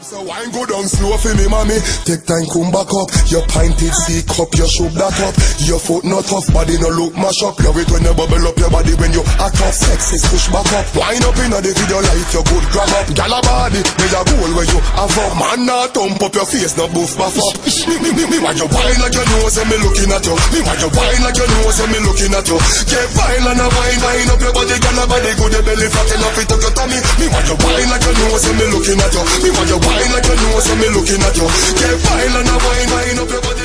So wine go down slow for me, mommy. Take time, come back up. Your pinted C cup, you shove that up. Your foot not tough, body no look mash up. Love it when you bubble up your body when you act up. Sexy push back up. Wine up in the video like you good grab up. Gala body, me a goal where you have up. Man not thump up your face, no boof buff up. Me want you wine like you know, so me looking at you. Me want you wine like you know, so me looking at you. Get fine and a wine up your body, gala body good, your belly fat enough it up your tummy. Me want you wine like you know, so me looking at you. Me want you wine like you know, so me looking at you. Get fine and a wine up your body.